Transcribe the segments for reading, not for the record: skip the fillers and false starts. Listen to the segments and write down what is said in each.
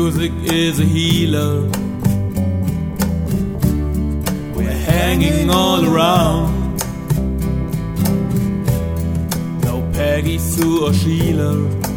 music is a healer. We're hanging all around. No Peggy, Sue or Sheila.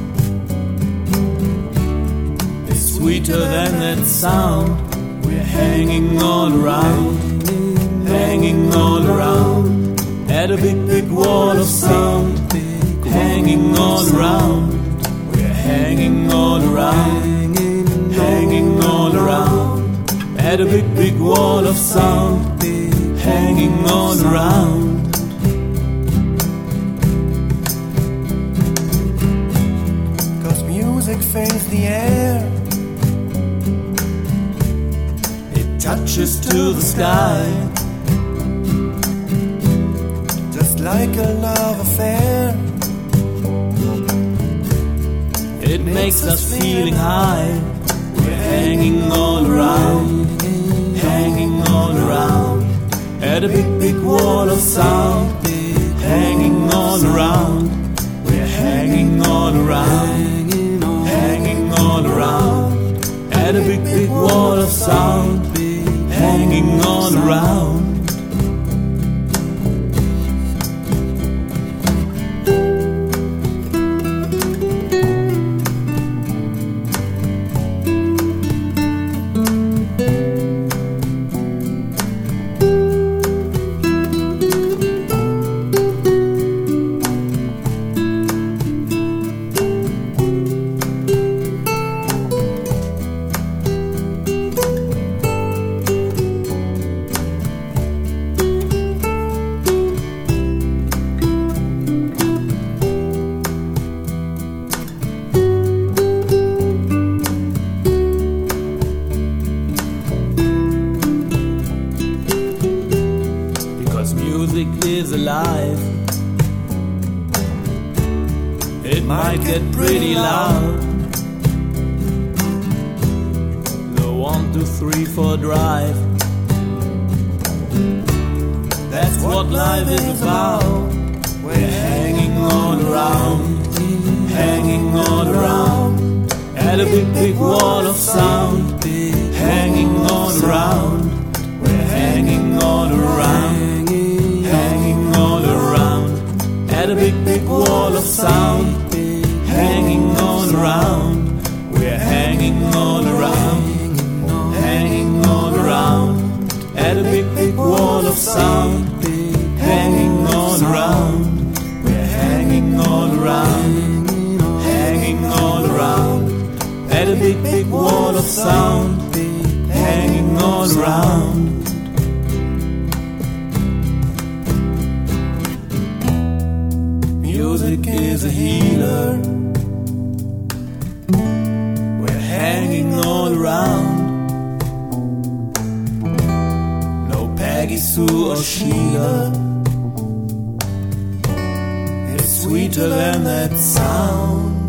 It's sweeter than that sound. We're hanging all around. Hanging all around. At a big, big wall of sound. Hanging all around. We're hanging all around. Hanging all around. At a big, big wall of sound. Hanging all around. Cause music fills the air. It touches to the sky. Just like a love affair. It makes us feeling high. We're hanging all around. Hanging all around. At a big, big wall of sound. Hanging all around. We're hanging all around. Hanging all around. At a big, big wall of sound. Hanging all around. Music is alive. It might get pretty loud. The 1, 2, 3, 4 drive. That's what life is about. We're hanging all around. Hanging all around. At a big, big wall of sound. Hanging all around. We're hanging all around. Hanging all around. At a big, big wall of sound. Hanging all around. We're hanging all around. Hanging all around. At a big, big wall of sound. Hanging all around. We're hanging all around. Hanging all around. At a big, big wall of sound. Hanging all around. Music is a healer. We're hanging all around. No Peggy, Sue or Sheila. It's sweeter than that sound.